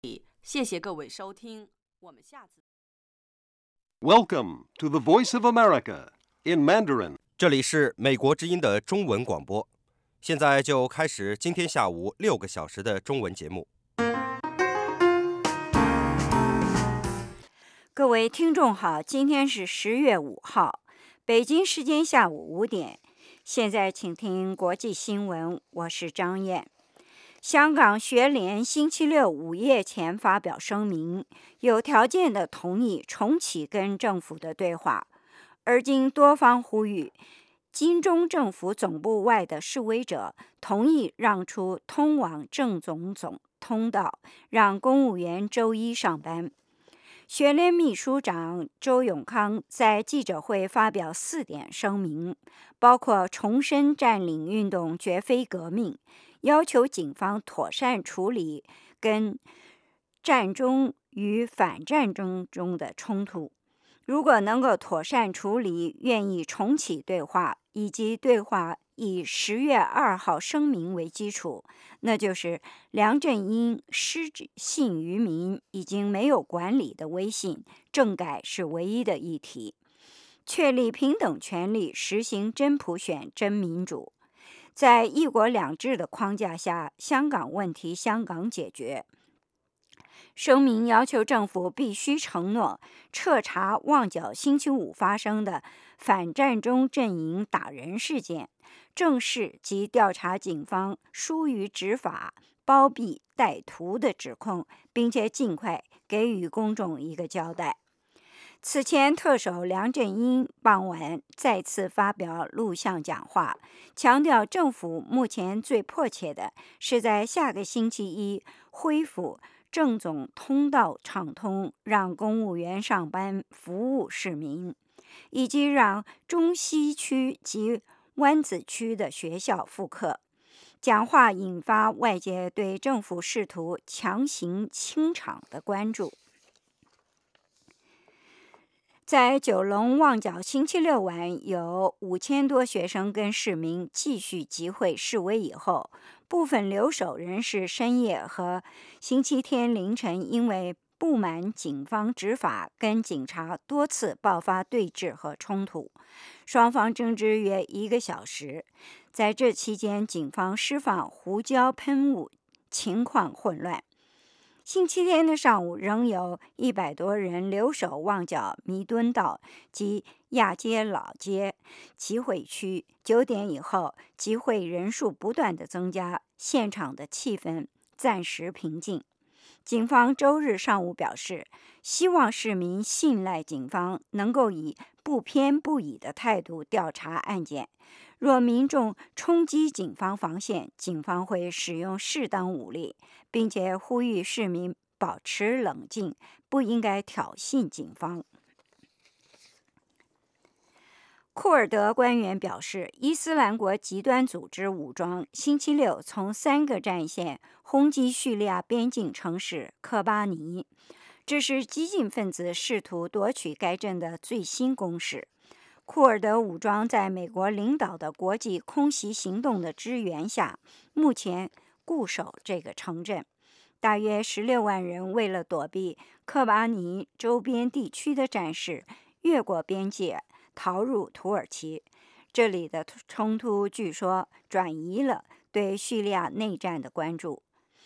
谢谢各位收听，我们下次。 Welcome to the Voice of America in Mandarin. 这里是美国之音的中文广播，现在就开始今天下午6个小时的中文节目。 各位听众好，今天是10月5号，北京时间下午5点。现在请听国际新闻，我是张燕。香港学联星期六午夜前发表声明，有条件地同意重启跟政府的对话，而经多方呼吁，金钟政府总部外的示威者同意让出通往正总通道，让公务员周一上班。学联秘书长周永康在记者会发表4点声明，包括重申占领运动绝非革命，要求警方妥善处理跟战中与反战争中的冲突。如果能够妥善处理，愿意重启对话，以及对话以10月2号声明为基础，那就是梁振英失信于民，已经没有管理的威信，政改是唯一的议题，确立平等权利，实行真普选、真民主。在一国两制的框架下，香港问题香港解决。声明要求政府必须承诺彻查旺角星期五发生的反战中阵营打人事件，正视及调查警方疏于执法、包庇歹徒的指控，并且尽快给予公众一个交代。此前，特首梁振英傍晚再次发表录像讲话，强调政府目前最迫切的是在下个星期一恢复正总通道畅通，让公务员上班服务市民，以及让中西区及湾子区的学校复课。讲话引发外界对政府试图强行清场的关注。在九龙旺角星期六晚有5000多学生跟市民继续集会示威以后，部分留守人士深夜和星期天凌晨因为不满警方执法，跟警察多次爆发对峙和冲突，双方争执约1个小时。在这期间，警方释放胡椒喷雾，情况混乱。星期天的上午，仍有100多人留守旺角弥敦道及亚皆老街集会区。9点以后，集会人数不断的增加，现场的气氛暂时平静。警方周日上午表示，希望市民信赖警方能够以不偏不倚的态度调查案件。若民众冲击警方防线，警方会使用适当武力，并且呼吁市民保持冷静，不应该挑衅警方。库尔德官员表示，伊斯兰国极端组织武装星期六从3个战线轰击叙利亚边境城市科巴尼，这是激进分子试图夺取该镇的最新攻势。库尔德武装在美国领导的国际空袭行动的支援下，目前固守这个城镇。大约16万人为了躲避科巴尼周边地区的战事，越过边界逃入土耳其。这里的冲突据说转移了对叙利亚内战的关注。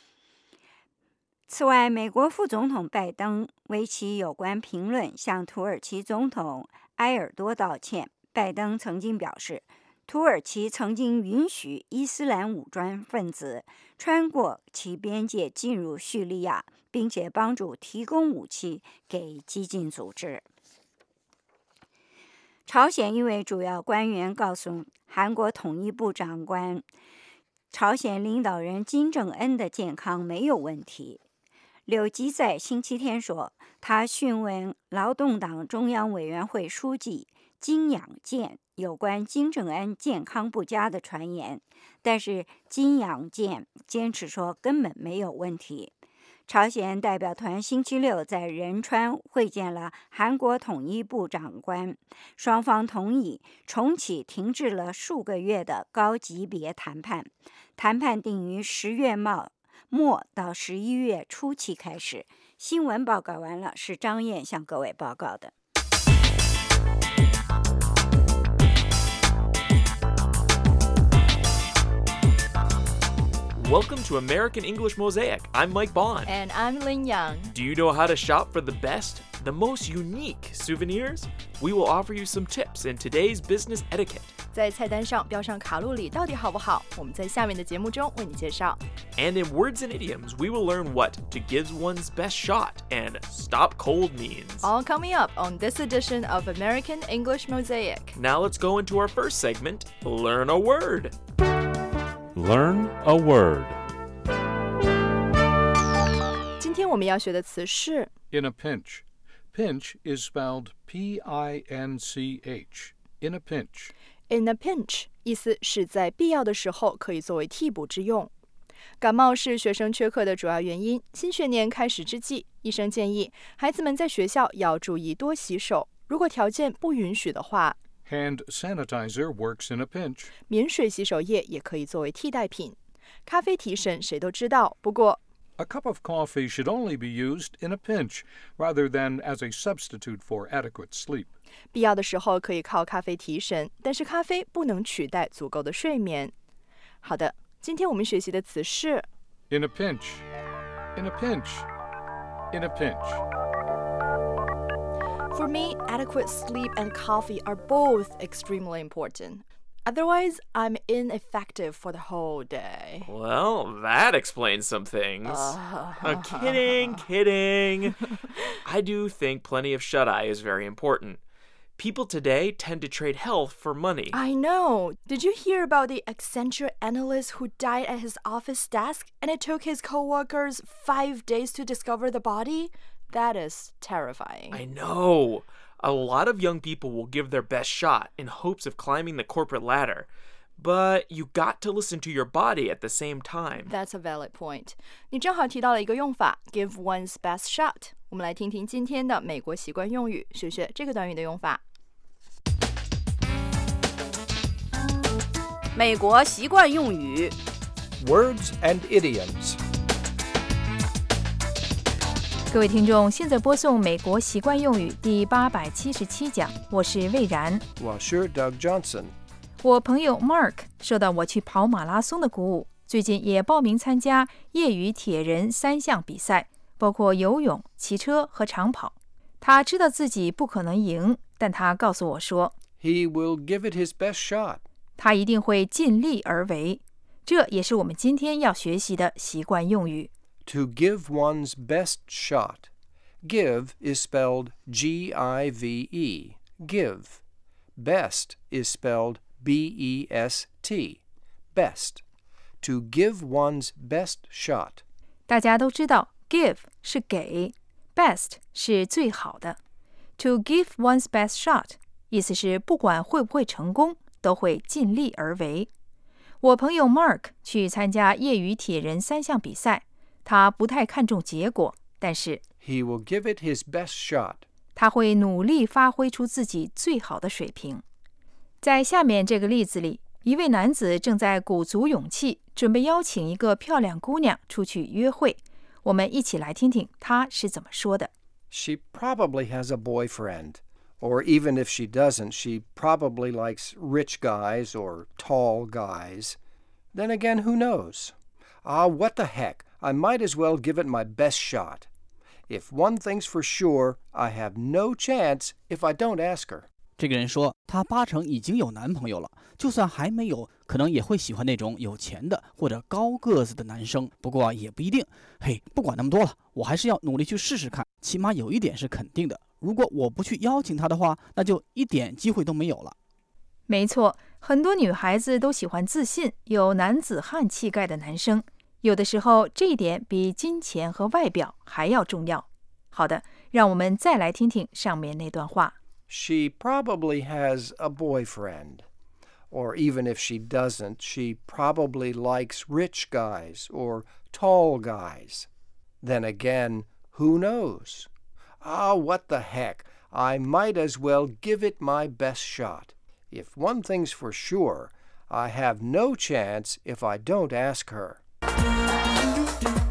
此外，美国副总统拜登为其有关评论向土耳其总统埃尔多道歉。拜登曾经表示，土耳其曾经允许伊斯兰武装分子穿过其边界进入叙利亚，并且帮助提供武器给激进组织。朝鲜一位主要官员告诉韩国统一部长官，朝鲜领导人金正恩的健康没有问题。柳基在星期天说，他讯问劳动党中央委员会书记金养健有关金正恩健康不佳的传言，但是金养健坚持说根本没有问题。朝鲜代表团星期六在仁川会见了韩国统一部长官，双方同意重启停滞了数个月的高级别谈判，谈判定于10月末到11月初期开始。新闻报告完了，是张燕向各位报告的。 Welcome to American English Mosaic. I'm Mike Bond. And I'm Lin Yang. Do you know how to shop for the best, the most unique souvenirs? We will offer you some tips in today's business etiquette. 在菜单上标上卡路里到底好不好？我们在下面的节目中为你介绍。 And in words and idioms, we will learn what to give one's best shot and stop cold means. All coming up on this edition of American English Mosaic. Now let's go into our first segment, Learn a Word. Learn a word. 今天我们要学的词是 In a pinch. Pinch is spelled P-I-N-C-H. In a pinch. in a pinch， 意思是在必要的时候可以作为替补之用。感冒是学生缺课的主要原因。新学年开始之际，医生建议孩子们在学校要注意多洗手。如果条件不允许的话， Hand sanitizer works in a pinch. 免水洗手液也可以作为替代品。咖啡提神谁都知道，不过 A cup of coffee should only be used in a pinch, rather than as a substitute for adequate sleep. 必要的时候可以靠咖啡提神，但是咖啡不能取代足够的睡眠。好的，今天我们学习的词是 In a pinch. In a pinch. In a pinch. For me, adequate sleep and coffee are both extremely important. Otherwise, I'm ineffective for the whole day. Well, that explains some things. Kidding. I do think plenty of shut-eye is very important. People today tend to trade health for money. I know. Did you hear about the Accenture analyst who died at his office desk and it took his coworkers 5 days to discover the body? That is terrifying. I know. A lot of young people will give their best shot in hopes of climbing the corporate ladder. But you got to listen to your body at the same time. That's a valid point. 你正好提到了一个用法 give one's best shot. 我们来听听今天的美国习惯用语，学学这个短语的用法。 美国习惯用语 Words and idioms. 各位听众，现在播送美国习惯用语第877讲，我是魏然。 我是 Doug Johnson. 我朋友 Mark 受到我去跑马拉松的鼓舞，最近也报名参加业余铁人3项比赛，包括游泳、骑车和长跑。他知道自己不可能赢，但他告诉我说 He will give it his best shot. 他一定会尽力而为。这也是我们今天要学习的习惯用语。 To give one's best shot. Give is spelled G-I-V-E. Give. Best is spelled B-E-S-T. Best. To give one's best shot. 大家都知道 give 是给， best 是最好的。To give one's best shot 意思是不管会不会成功，都会尽力而为。我朋友 Mark 去参加业余铁人3项比赛，他不太看重结果，但是 He will give it his best shot. 他会努力发挥出自己最好的水平。在下面这个例子里，一位男子正在鼓足勇气，准备邀请一个漂亮姑娘出去约会。我们一起来听听他是怎么说的。 She probably has a boyfriend. Or even if she doesn't, she probably likes rich guys or tall guys. Then again, who knows? What the heck? I might as well give it my best shot. If one thing's for sure, I have no chance if I don't ask her. 这个人说，他8成已经有男朋友了，就算还没有，可能也会喜欢那种有钱的或者高个子的男生，不过也不一定。嘿，不管那么多了，我还是要努力去试试看，起码有一点是肯定的，如果我不去邀请他的话，那就一点机会都没有了。 没错，很多女孩子都喜欢自信、有男子汉气概的男生，有的时候这一点比金钱和外表还要重要。好的，让我们再来听听上面那段话。 She probably has a boyfriend. Or even if she doesn't, she probably likes rich guys or tall guys. Then again, who knows? What the heck? I might as well give it my best shot. If one thing's for sure, I have no chance if I don't ask her.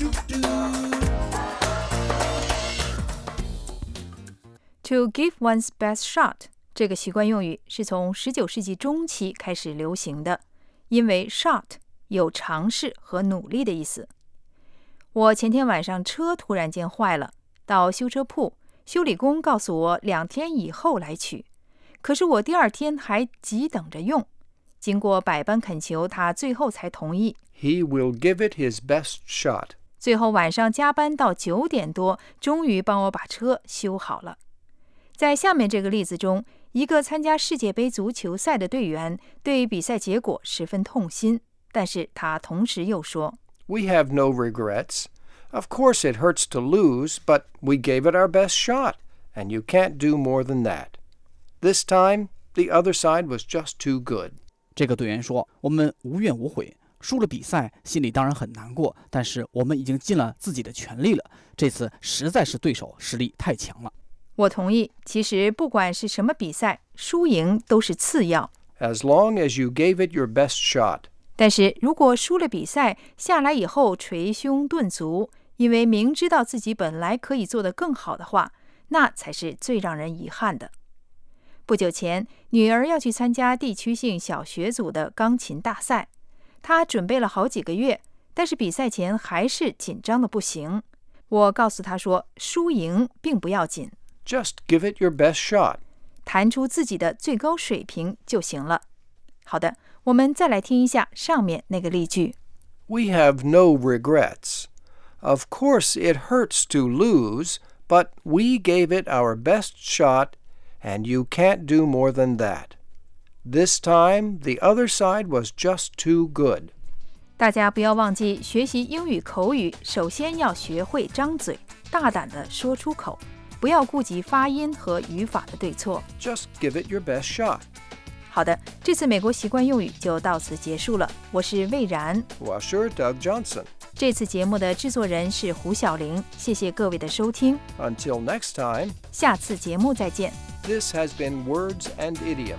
To give one's best shot 这个习惯用语是从19世纪中期开始流行的，因为 shot 有尝试和努力的意思。我前天晚上车突然间坏了，到修车铺，修理工告诉我2天以后来取，可是我第2天还急等着用，经过百般恳求，他最后才同意。 He will give it his best shot. 最后晚上加班到9点多，终于帮我把车修好了。在下面这个例子中，一个参加世界杯足球赛的队员对比赛结果十分痛心，但是他同时又说 We have no regrets. Of course it hurts to lose, but we gave it our best shot, and you can't do more than that. This time, the other side was just too good. 这个队员说，我们无怨无悔，输了比赛，心里当然很难过，但是我们已经尽了自己的全力了。这次实在是对手实力太强了。 我同意，其实不管是什么比赛，输赢都是次要。 As long as you gave it your best shot. 但是如果输了比赛，下来以后捶胸顿足，因为明知道自己本来可以做得更好的话，那才是最让人遗憾的。不久前，女儿要去参加地区性小学组的钢琴大赛，她准备了好几个月，但是比赛前还是紧张的不行。我告诉她说，输赢并不要紧。 Just give it your best shot. 弹出自己的最高水平就行了。好的，我们再来听一下上面那个例句。 We have no regrets. Of course it hurts to lose, but we gave it our best shot, and you can't do more than that. This time, the other side was just too good. 大家不要忘记，学习英语口语，首先要学会张嘴，大胆地说出口。不要顾及发音和语法的对错。 Just give it your best shot. 好的，这次美国习惯用语就到此结束了。我是魏然， 我是 Doug Johnson。 这次节目的制作人是胡小玲，谢谢各位的收听。 Until next time. 下次节目再见。 This has been Words and Idioms.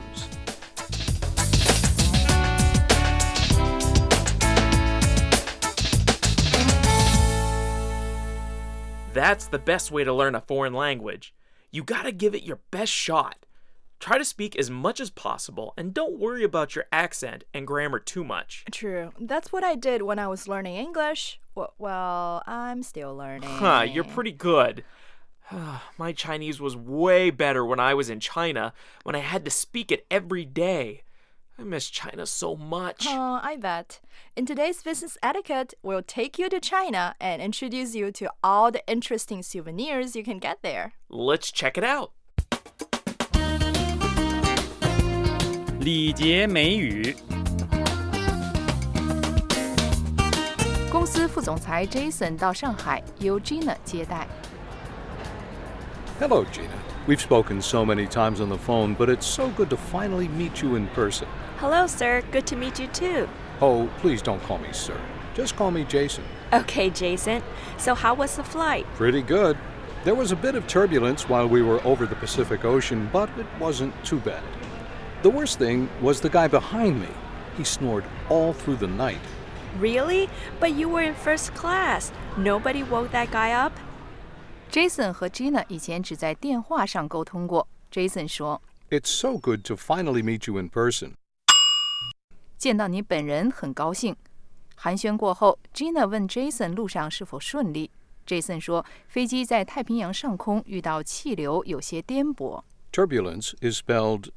That's the best way to learn a foreign language. You gotta give it your best shot. Try to speak as much as possible and don't worry about your accent and grammar too much. True. That's what I did when I was learning English. Well, I'm still learning. You're pretty good. My Chinese was way better when I was in China, when I had to speak it every day. I miss China so much. Oh, I bet. In today's business etiquette, we'll take you to China and introduce you to all the interesting souvenirs you can get there. Let's check it out. 礼节美语。 公司副总裁 Jason 到上海由 Gina 接待。 Hello, Gina. We've spoken so many times on the phone, but it's so good to finally meet you in person. Hello, sir. Good to meet you too. Oh, please don't call me sir. Just call me Jason. Okay, Jason. So how was the flight? Pretty good. There was a bit of turbulence while we were over the Pacific Ocean, but it wasn't too bad. The worst thing was the guy behind me. He snored all through the night. Really? But you were in first class. Nobody woke that guy up? Jason 和 Gina 以前只在电话上沟通过。Jason 说 It's so good to finally meet you in person. 见到你本人很高兴。寒暄过后 ，Gina 问 Jason 路上是否顺利。Jason 说，飞机在太平洋上空遇到气流，有些颠簸。 Turbulence is spelled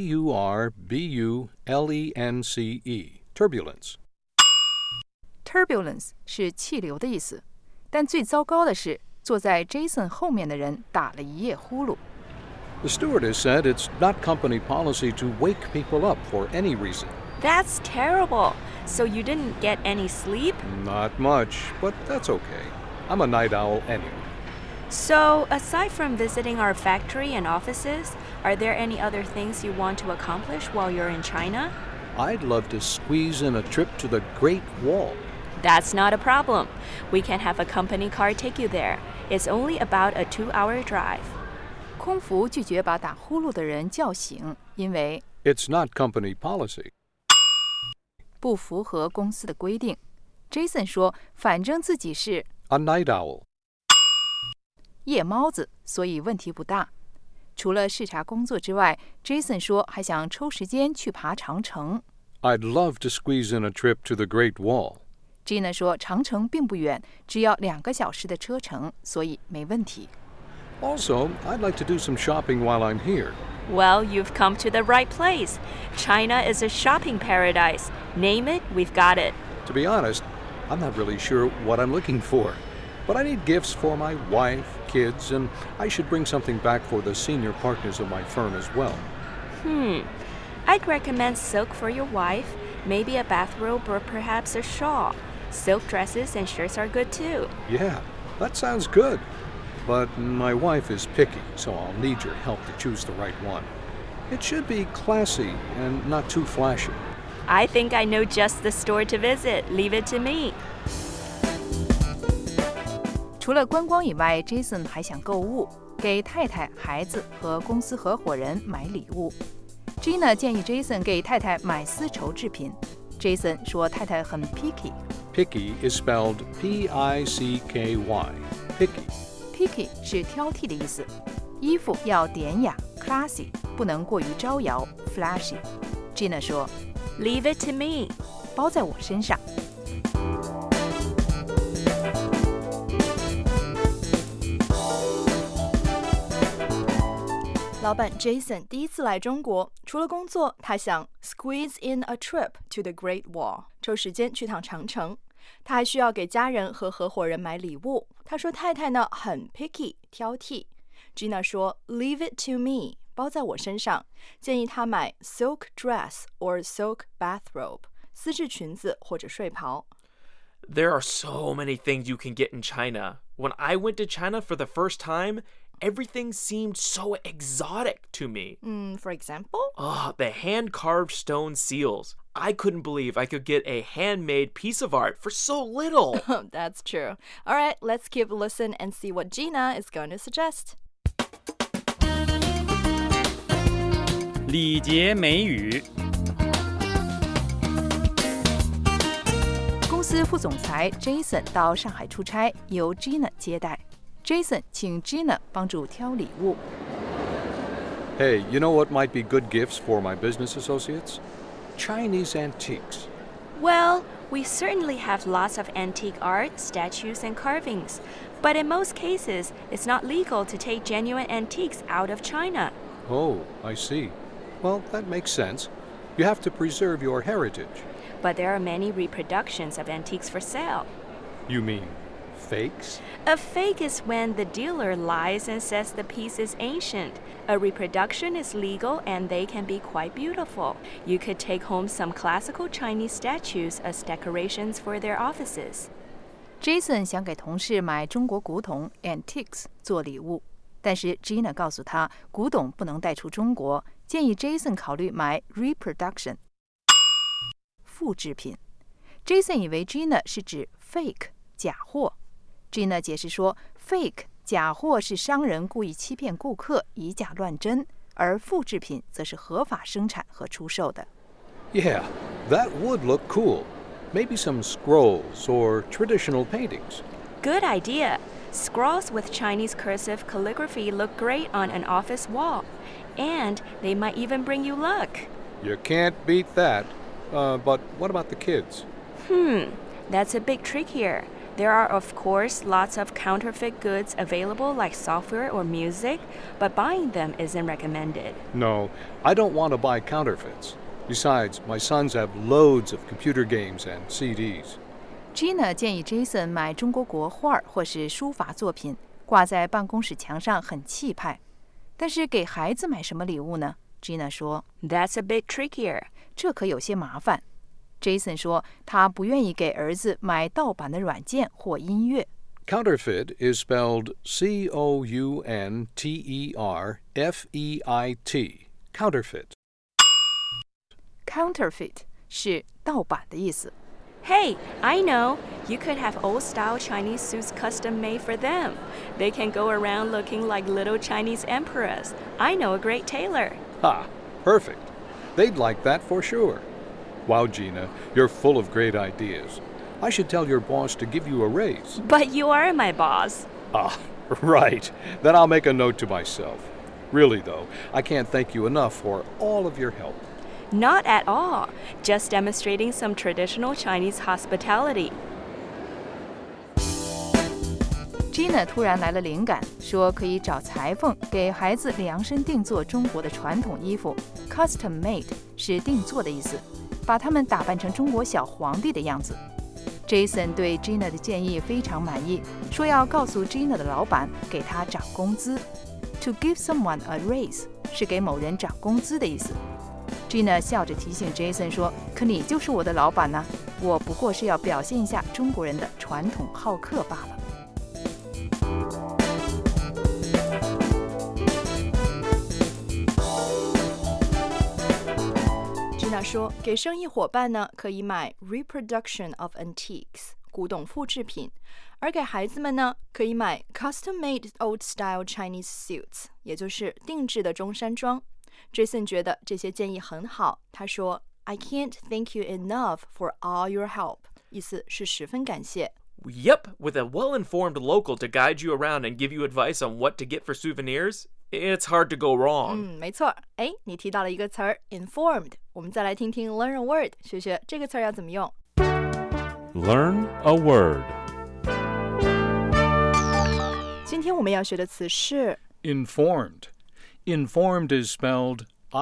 T-U-R-B-U-L-E-N-C-E. Turbulence. Turbulence 是气流的意思，但最糟糕的是，坐在 Jason 后面的人打了一夜呼噜。 The stewardess said it's not company policy to wake people up for any reason. That's terrible. So you didn't get any sleep? Not much, but that's okay. I'm a night owl anyway. So, aside from visiting our factory and offices, are there any other things you want to accomplish while you're in China? I'd love to squeeze in a trip to the Great Wall. That's not a problem. We can have a company car take you there. It's only about a 2-hour drive. 空服拒绝把打呼噜的人叫醒，因为 It's not company policy. 不符合公司的规定。Jason 说，反正自己是 A night owl. 夜猫子，所以问题不大。 除了视察工作之外 ，Jason 说还想抽时间去爬长城。 I'd love to squeeze in a trip to the Great Wall. Gina 说长城并不远，只要2个小时的车程，所以没问题。 Also, I'd like to do some shopping while I'm here. Well, you've come to the right place. China is a shopping paradise. Name it, we've got it. To be honest, I'm not really sure what I'm looking for. But I need gifts for my wife, kids, and I should bring something back for the senior partners of my firm as well. I'd recommend silk for your wife, maybe a bathrobe or perhaps a shawl. Silk dresses and shirts are good too. Yeah, that sounds good. But my wife is picky, so I'll need your help to choose the right one. It should be classy and not too flashy. I think I know just the store to visit. Leave it to me. 除了观光以外 ，Jason 还想购物，给太太、孩子和公司合伙人买礼物。Gina 建议 Jason 给太太买丝绸制品。Jason 说太太很 picky。 Picky is spelled P-I-C-K-Y. Picky. 是挑剔的意思。衣服要典雅 classy， 不能过于招摇 flashy。Gina 说 Leave it to me. 包在我身上。 老板 Jason 第一次来中国，除了工作，他想 squeeze in a trip to the Great Wall， 抽时间去趟长城。他还需要给家人和合伙人买礼物。他说太太呢很 picky 挑剔。Gina 说 Leave it to me， 包在我身上，建议他买 silk dress or silk bathrobe， 丝质裙子或者睡袍。 There are so many things you can get in China. When I went to China for the first time, everything seemed so exotic to me. For example? The hand-carved stone seals. I couldn't believe I could get a handmade piece of art for so little. That's true. All right, let's keep a listen and see what Gina is going to suggest. 礼节美语。 公司副总裁 Jason 到上海出差，由 Gina 接待。Jason 请 Gina 帮助挑礼物。 Hey, you know what might be good gifts for my business associates? Chinese antiques. Well, we certainly have lots of antique art, statues, and carvings. But in most cases, it's not legal to take genuine antiques out of China. Oh, I see. Well, that makes sense. You have to preserve your heritage. But there are many reproductions of antiques for sale. You mean fakes? A fake is when the dealer lies and says the piece is ancient. A reproduction is legal and they can be quite beautiful. You could take home some classical Chinese statues as decorations for their offices. Jason 想给同事买中国古董 antiques 做礼物，但是 Gina 告诉他，古董不能带出中国，建议 Jason 考虑买 reproduction 复制品。Jason 以为 Gina 是指 fake 假货。Gina 解释说 ，fake 假货是商人故意欺骗顾客，以假乱真，而复制品则是合法生产和出售的。 Yeah, that would look cool. Maybe some scrolls or traditional paintings. Good idea. Scrolls with Chinese cursive calligraphy look great on an office wall. And they might even bring you luck. You can't beat that. But what about the kids? That's a bit trickier. There are, of course, lots of counterfeit goods available like software or music, but buying them isn't recommended. No, I don't want to buy counterfeits. Besides, my sons have loads of computer games and CDs. Gina 建议 Jason 买中国国画或是书法作品，挂在办公室墙上很气派。但是给孩子买什么礼物呢？ Gina 说 That's a bit trickier. 这可有些麻烦。Jason 说他不愿意给儿子买盗版的软件或音乐。 Counterfeit is spelled C-O-U-N-T-E-R-F-E-I-T. Counterfeit. Counterfeit 是盗版的意思。 Hey, I know. You could have old-style Chinese suits custom-made for them. They can go around looking like little Chinese emperors. I know a great tailor. Ha! Perfect. They'd like that for sure. Wow, Gina, you're full of great ideas. I should tell your boss to give you a raise. But you are my boss. Ah, right. Then I'll make a note to myself. Really, though, I can't thank you enough for all of your help. Not at all. Just demonstrating some traditional Chinese hospitality. Gina 突然来了灵感，说可以找裁缝给孩子量身定做中国的传统衣服。Custom made 是定做的意思，把他们打扮成中国小皇帝的样子。Jason 对 Gina 的建议非常满意，说要告诉 Gina 的老板给他涨工资。To give someone a raise 是给某人涨工资的意思。Gina 笑着提醒 Jason 说：“可你就是我的老板呢，我不过是要表现一下中国人的传统好客罢了。” Gina 说，给生意伙伴呢可以买 reproduction of antiques 古董复制品，而给孩子们呢可以买 custom-made old-style Chinese suits， 也就是定制的中山装。Jason 觉得这些建议很好，他说 I can't thank you enough for all your help， 意思是十分感谢。 Yep, with a well-informed local to guide you around and give you advice on what to get for souvenirs, it's hard to go wrong. 没错。哎，你提到了一个词儿 informed， 我们再来听听 learn a word， 学学这个词儿要怎么用。 Learn a word. 今天我们要学的词是 Informed. Informed is spelled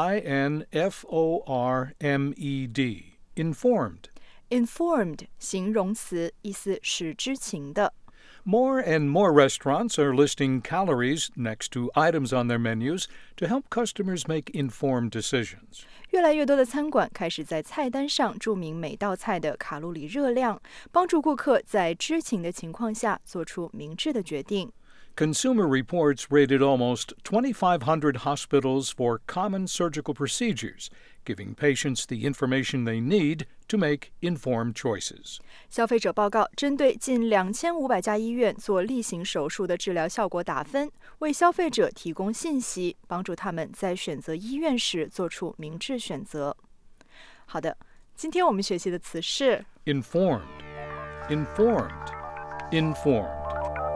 I-N-F-O-R-M-E-D. Informed. informed 形容词，意思是知情的。 More and more restaurants are listing calories next to items on their menus to help customers make informed decisions. 越来越多的餐馆开始在菜单上注明每道菜的卡路里热量，帮助顾客在知情的情况下做出明智的决定。 Consumer Reports rated almost 2,500 hospitals for common surgical procedures, giving patients the information they need to make informed choices. 消费者报告针对近2500家医院做例行手术的治疗效果打分，为消费者提供信息，帮助他们在选择医院时做出明智选择。好的，今天我们学习的词是 Informed. Informed. Informed.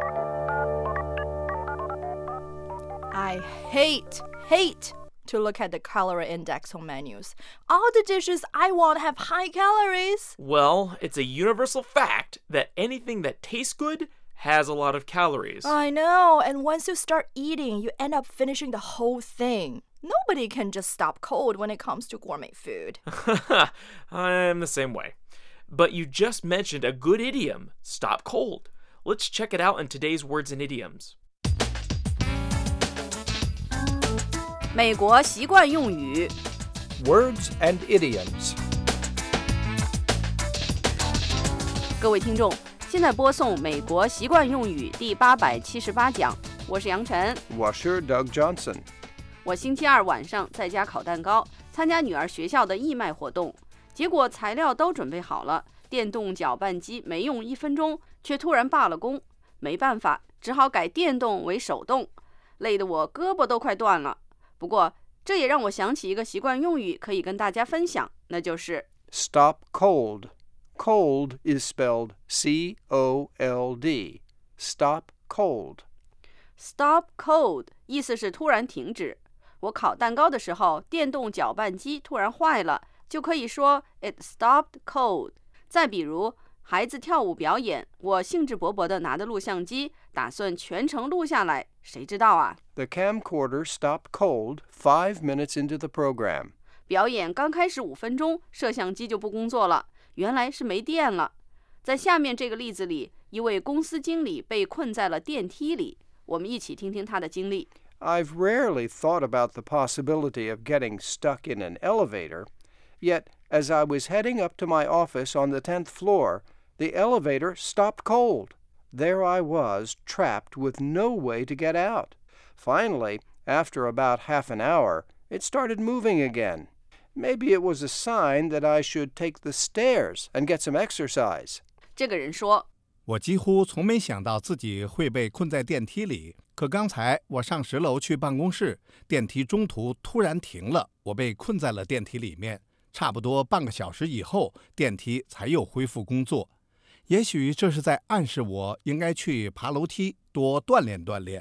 I hate to look at the calorie index on menus. All the dishes I want have high calories. Well, it's a universal fact that anything that tastes good has a lot of calories. I know, and once you start eating, you end up finishing the whole thing. Nobody can just stop cold when it comes to gourmet food. I'm the same way. But you just mentioned a good idiom, stop cold. Let's check it out in today's words and idioms. 美国习惯用语 Words and idioms. 各位听众，现在播送美国习惯用语第878讲，我是杨晨， 我是 Doug Johnson。 我星期二晚上在家烤蛋糕，参加女儿学校的义卖活动，结果材料都准备好了，电动搅拌机没用1分钟，却突然罢了工，没办法，只好改电动为手动，累得我胳膊都快断了。不过，这也让我想起一个习惯用语，可以跟大家分享，那就是 Stop cold. Cold is spelled C-O-L-D. Stop cold. Stop cold 意思是突然停止。我烤蛋糕的时候，电动搅拌机突然坏了，就可以说 It stopped cold。再比如，孩子跳舞表演，我兴致勃勃地拿着录像机，打算全程录下来，谁知道啊？ The camcorder stopped cold 5 minutes into the program. 表演刚开始5分钟，摄像机就不工作了，原来是没电了。在下面这个例子里，一位公司经理被困在了电梯里，我们一起听听他的经历。 I've rarely thought about the possibility of getting stuck in an elevator, yet as I was heading up to my office on the 10th floor, the elevator stopped cold. There I was, trapped with no way to get out. Finally, after about half an hour, it started moving again. Maybe it was a sign that I should take the stairs and get some exercise. 这个人说， 我几乎从没想到自己会被困在电梯里，可刚才我上10楼去办公室，电梯中途突然停了，我被困在了电梯里面。差不多半个小时以后，电梯才又恢复工作。也许这是在暗示我应该去爬楼梯，多锻炼锻炼。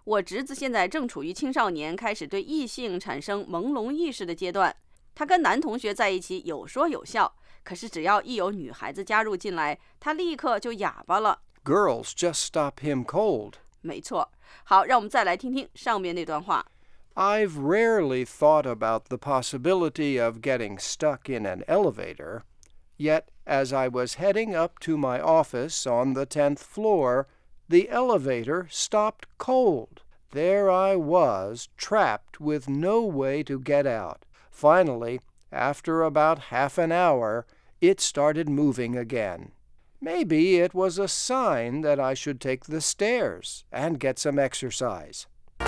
我侄子现在正处于青少年开始对异性产生朦胧意识的阶段，他跟男同学在一起有说有笑，可是只要一有女孩子加入进来，他立刻就哑巴了。 Girls just stop him cold. 没错。好，让我们再来听听上面那段话。 I've rarely thought about the possibility of getting stuck in an elevator, yet as I was heading up to my office on the 10th floor, the elevator stopped cold. There I was, trapped with no way to get out. Finally, after about half an hour, it started moving again. Maybe it was a sign that I should take the stairs and get some exercise.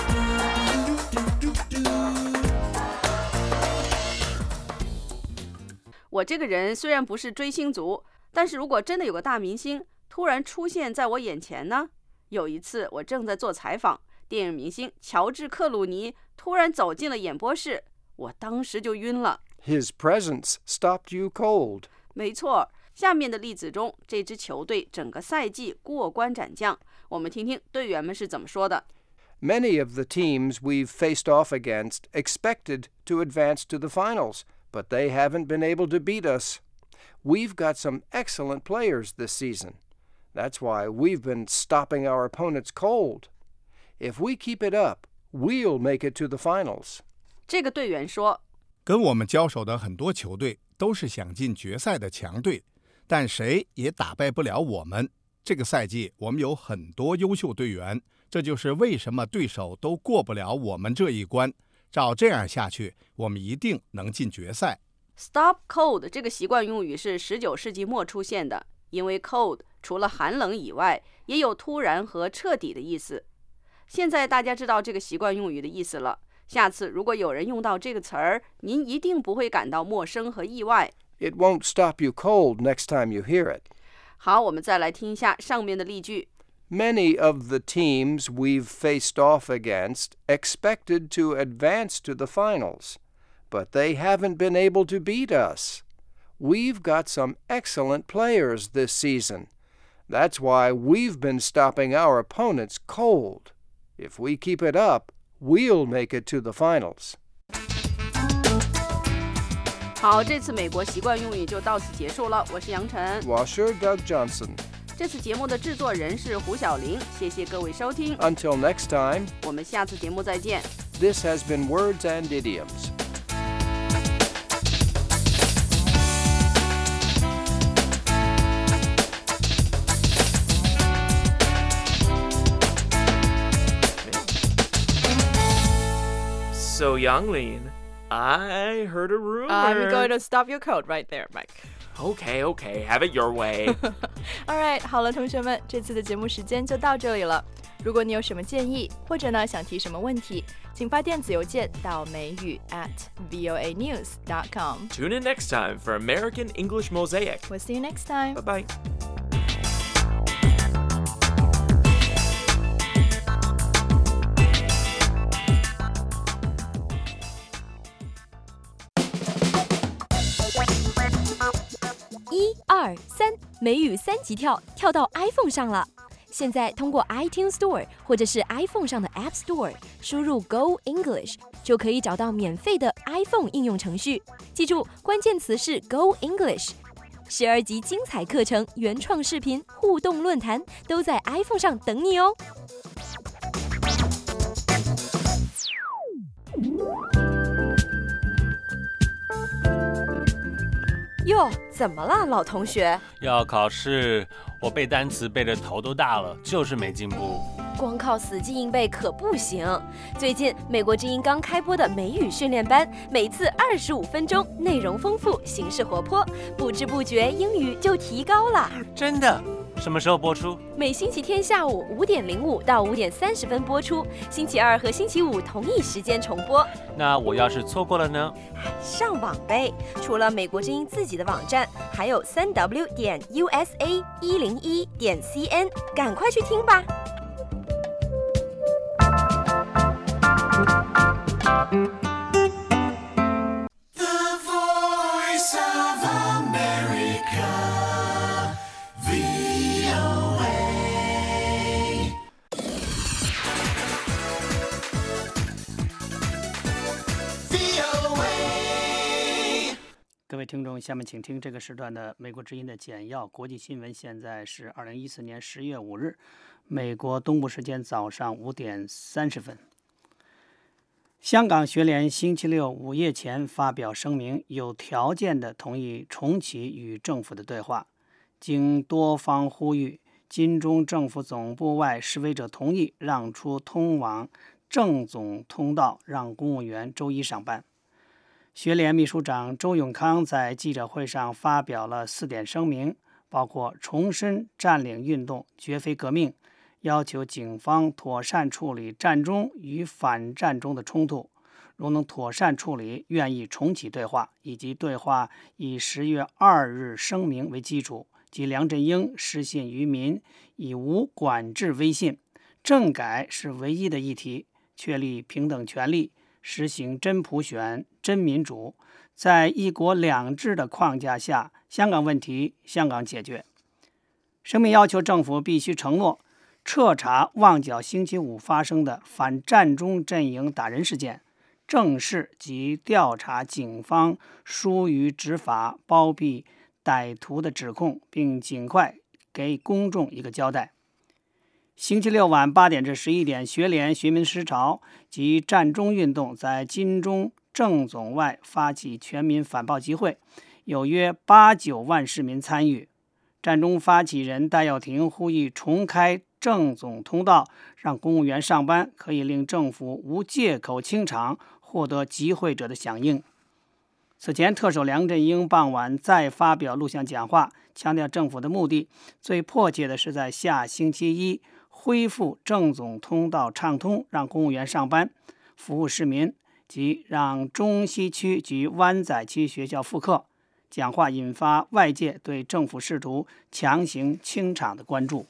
我这个人虽然不是追星族，但是如果真的有个大明星突然出现在我眼前呢？有一次我正在做采访，电影明星乔治·克鲁尼突然走进了演播室，我当时就晕了。 His presence stopped you cold. 没错，下面的例子中，这支球队整个赛季过关斩将。我们听听队员们是怎么说的。 Many of the teams we've faced off against expected to advance to the finals, but they haven't been able to beat us. We've got some excellent players this season. That's why we've been stopping our opponents cold. If we keep it up, we'll make it to the finals. 这个队员说， 跟我们交手的很多球队都是想进决赛的强队，但谁也打败不了我们。这个赛季我们有很多优秀队员，这就是为什么对手都过不了我们这一关。照这样下去，我们一定能进决赛。 Stop cold 这个习惯用语是19世纪末出现的，因为 cold 除了寒冷以外，也有突然和彻底的意思。现在大家知道这个习惯用语的意思了，下次如果有人用到这个词儿，您一定不会感到陌生和意外。 It won't stop you cold next time you hear it. 好，我们再来听一下上面的例句。 Many of the teams we've faced off against expected to advance to the finals, but they haven't been able to beat us. We've got some excellent players this season. That's why we've been stopping our opponents cold. If we keep it up, we'll make it to the finals. 好，这次美国习惯用语就到此结束了。我是杨晨， 我是 Doug Johnson。 这次节目的制作人是胡小玲，谢谢各位收听。 Until next time, 我们下次节目再见。 This has been Words and Idioms. So, Yanglin, I heard a rumor. I'm going to stop your code right there, Mike. Okay, have it your way. All right, 好了，同学们，这次的节目时间就到这里了。如果你有什么建议，或者呢想提什么问题，请发电子邮件到美语@voanews.com. Tune in next time for American English Mosaic. We'll see you next time. Bye-bye. One, 2, 3，美语3级跳到 iPhone 上了。现在通过 iTunes Store 或者是 iPhone 上的 App Store 输入 Go English 就可以找到免费的 iPhone 应用程序。记住，关键词是 Go English。12集精彩课程、原创视频、互动论坛都在 iPhone 上等你哦。 哟，怎么了，老同学？ 要考试，我背单词背得头都大了，就是没进步。 光靠死记硬背可不行。最近美国之音刚开播的美语训练班，每次25分钟，内容丰富，形式活泼，不知不觉英语就提高了。 真的？什么时候播出？ 每星期天下午5点05到5点30分播出，星期二和星期五同一时间重播。 那我要是错过了呢？ 上网呗！除了美国之音自己的网站，还有3w.usa101.cn，赶快去听吧。 各位听众，下面请听这个时段的美国之音的简要国际新闻。现在是2014年10月5日，美国东部时间早上5点30分。香港学联星期六午夜前发表声明，有条件地同意重启与政府的对话。经多方呼吁，金钟政府总部外示威者同意让出通往政总通道，让公务员周一上班。学联秘书长周永康在记者会上发表了4点声明，包括重申占领运动绝非革命，要求警方妥善处理战中与反战中的冲突，如能妥善处理，愿意重启对话，以及对话以10月2日声明为基础，即梁振英失信于民，以无管制威信，政改是唯一的议题，确立平等权利，实行真普选、真民主，在一国两制的框架下，香港问题香港解决。声明要求政府必须承诺彻查旺角星期五发生的反战中阵营打人事件，正视及调查警方疏于执法、包庇歹徒的指控，并尽快给公众一个交代。星期六晚8点至11点，学联、学民思潮及战中运动在金钟政总外发起全民反暴集会，有约8-9万市民参与。战中发起人戴耀廷呼吁重开政总通道，让公务员上班，可以令政府无借口清场，获得集会者的响应。此前，特首梁振英傍晚再发表录像讲话，强调政府的目的最迫切的是在下星期一恢复政总通道畅通，让公务员上班，服务市民，及让中西区及湾仔区学校复课。讲话引发外界对政府试图强行清场的关注。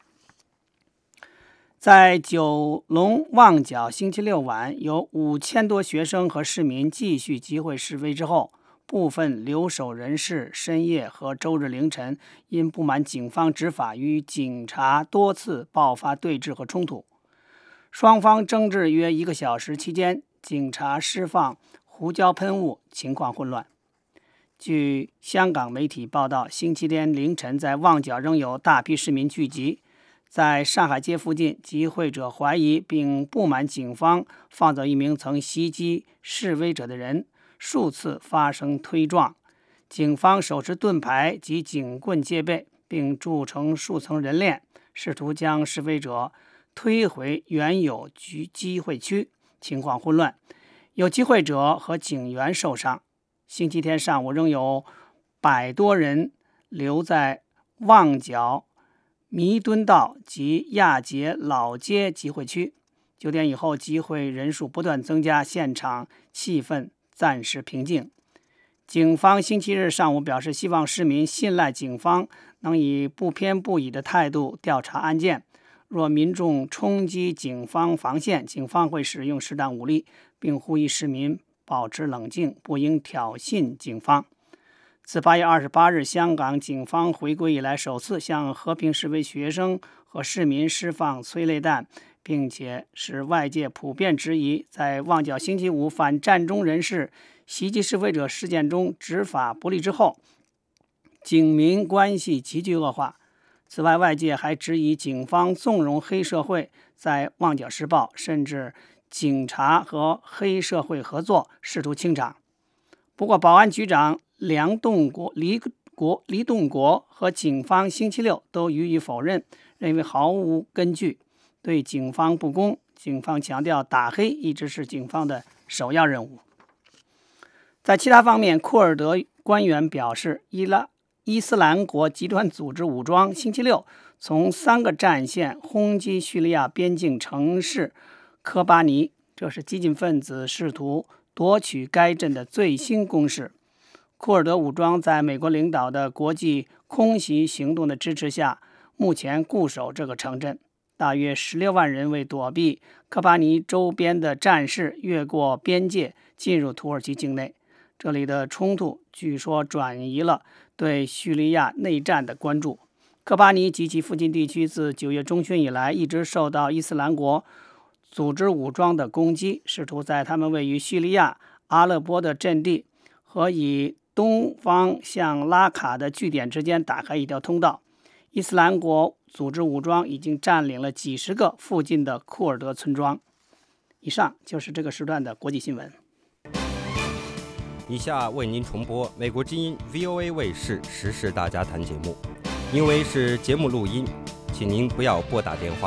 在九龙旺角星期六晚，有5000多学生和市民继续集会示威之后，部分留守人士深夜和周日凌晨因不满警方执法，与警察多次爆发对峙和冲突。双方争执约1个小时期间，警察释放胡椒喷雾，情况混乱。据香港媒体报道，星期天凌晨在旺角仍有大批市民聚集。在上海街附近，集会者怀疑并不满警方放走一名曾袭击示威者的人，数次发生推撞。警方手持盾牌及警棍戒备，并筑成数层人链，试图将示威者推回原有集会区，情况混乱，有集会者和警员受伤。星期天上午仍有100多人留在旺角弥敦道及亚皆老街集会区。9点以后，集会人数不断增加，现场气氛暂时平静。警方星期日上午表示，希望市民信赖警方能以不偏不倚的态度调查案件。若民众冲击警方防线，警方会使用适当武力，并呼吁市民保持冷静，不应挑衅警方。自8月28日香港警方回归以来，首次向和平示威学生和市民释放催泪弹，并且使外界普遍质疑在旺角星期五反战中人士袭击示威者事件中执法不力之后，警民关系急剧恶化。此外，外界还质疑警方纵容黑社会在旺角施暴，甚至警察和黑社会合作，试图清场。不过，保安局长黎栋国和警方星期六都予以否认，认为毫无根据，对警方不公。警方强调，打黑一直是警方的首要任务。在其他方面，库尔德官员表示，伊斯兰国极端组织武装星期六从3个战线轰击叙利亚边境城市科巴尼，这是激进分子试图夺取该镇的最新攻势。库尔德武装在美国领导的国际空袭行动的支持下，目前固守这个城镇。大约16万人为躲避科巴尼周边的战事，越过边界进入土耳其境内。这里的冲突据说转移了对叙利亚内战的关注。科巴尼及其附近地区自9月中旬以来一直受到伊斯兰国组织武装的攻击，试图在他们位于叙利亚阿勒颇的阵地和以东方向拉卡的据点之间打开一条通道。伊斯兰国组织武装已经占领了几十个附近的库尔德村庄。以上就是这个时段的国际新闻。 以下为您重播美国之音 VOA 卫视时事大家谈节目，因为是节目录音，请您不要拨打电话。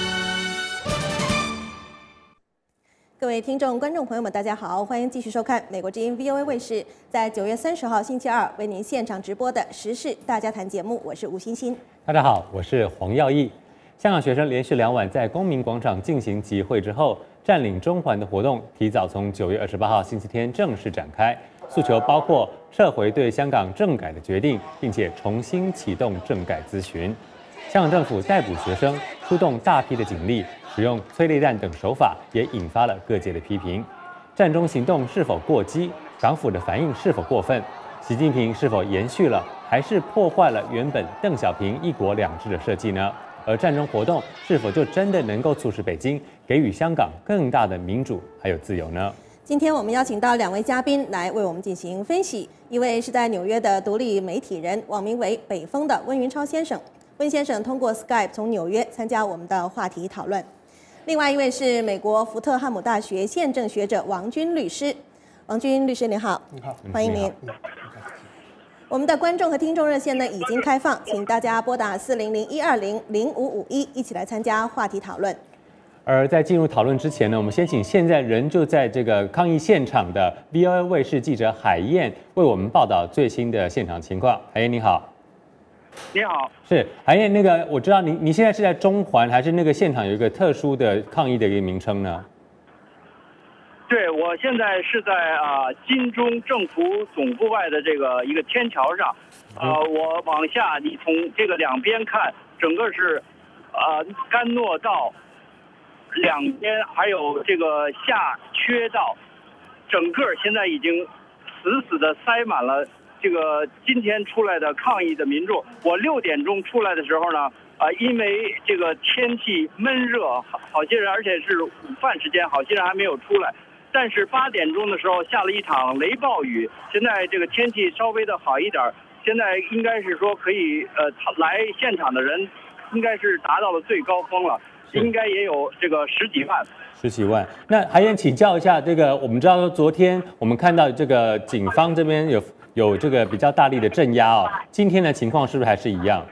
各位听众、观众朋友们，大家好，欢迎继续收看美国之音 VOA 卫视在9月30号星期二为您现场直播的时事大家谈节目，我是吴欣欣。 大家好，我是黄耀义。香港学生连续2晚在公民广场进行集会之后，占领中环的活动提早从9月28号星期天正式展开，诉求包括撤回对香港政改的决定，并且重新启动政改咨询。香港政府逮捕学生，出动大批的警力，使用催泪弹等手法，也引发了各界的批评。战中行动是否过激？港府的反应是否过分？习近平是否延续了，还是破坏了原本邓小平一国两制的设计呢？而战中活动是否就真的能够促使北京给予香港更大的民主还有自由呢？ 今天我们邀请到2位嘉宾来为我们进行分析，一位是在纽约的独立媒体人，网名为北风的温云超先生。温先生通过 Skype 从纽约参加我们的话题讨论。另外一位是美国福特汉姆大学宪政学者王军律师。王军律师您好。 你好， 欢迎您。我们的观众和听众热线呢已经开放，请大家拨打400-120-0551一起来参加话题讨论。 而在进入讨论之前呢，我们先请现在人就在这个抗议现场的 VOA 卫视记者海燕为我们报道最新的现场情况。海燕你好。 你好， 是海燕，那个我知道你现在是在中环，还是那个现场有一个特殊的抗议的一个名称呢？ 对，我现在是在金钟政府总部外的一个天桥上，我往下，你从这个两边看，整个是甘诺道两边还有这个下缺道，整个现在已经死的塞满了。这个今天出来的抗议的民众，我6点钟出来的时候呢，因为这个天气闷热，好些人，而且是午饭时间，好些人还没有出来。但是8点钟的时候下了一场雷暴雨，现在这个天气稍微的好一点，现在应该是说可以来现场的人应该是达到了最高峰了，应该也有这个10几万。 10几万。那海燕请教一下，这个我们知道说昨天我们看到这个警方这边有这个比较大力的镇压哦，今天的情况是不是还是一样？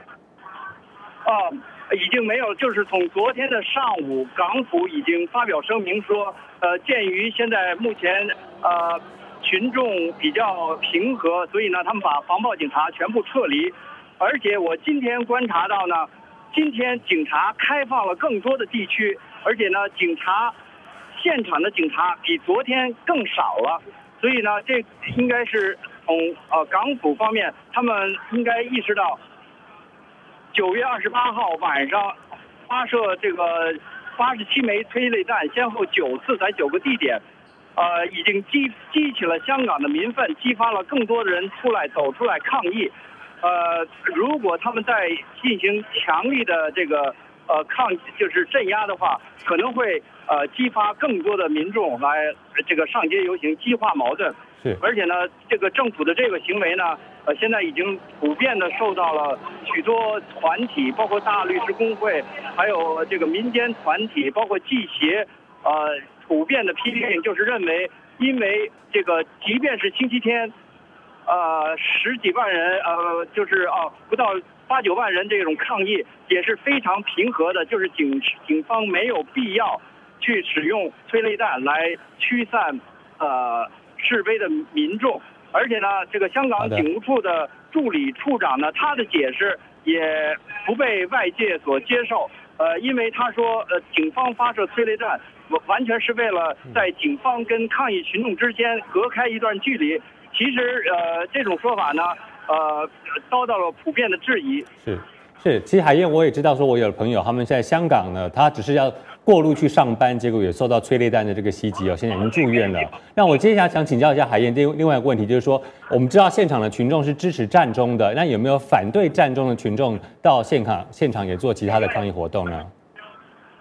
已经没有，就是从昨天的上午，港府已经发表声明说，鉴于现在目前群众比较平和，所以呢，他们把防暴警察全部撤离。而且我今天观察到呢，今天警察开放了更多的地区，而且呢，现场的警察比昨天更少了。所以呢，这应该是从港府方面，他们应该意识到，9月28号晚上发射这个87枚催泪弹，先后9次在9个地点，已经激起了香港的民愤，激发了更多的人走出来抗议。如果他们再进行强力的这个就是镇压的话，可能会激发更多的民众来这个上街游行，激化矛盾。 是， 而且呢，这个政府的这个行为呢，现在已经普遍的受到了许多团体，包括大律师公会，还有这个民间团体，包括记协，普遍的批评，就是认为，因为这个即便是星期天，10几万人，就是不到8、9万人这种抗议也是非常平和的，就是警方没有必要去使用催泪弹来驱散示威的民众。而且呢，这个香港警务处的助理处长呢，他的解释也不被外界所接受。因为他说，警方发射催泪弹完全是为了在警方跟抗议群众之间隔开一段距离。其实这种说法呢，遭到了普遍的质疑。 是，其实海燕我也知道，说我有朋友他们在香港呢，他只是要过路去上班，结果也受到催泪弹的这个袭击哦，现在已经住院了。那我接下来想请教一下海燕，另外一个问题就是说，我们知道现场的群众是支持战中的，那有没有反对战中的群众到现场也做其他的抗议活动呢？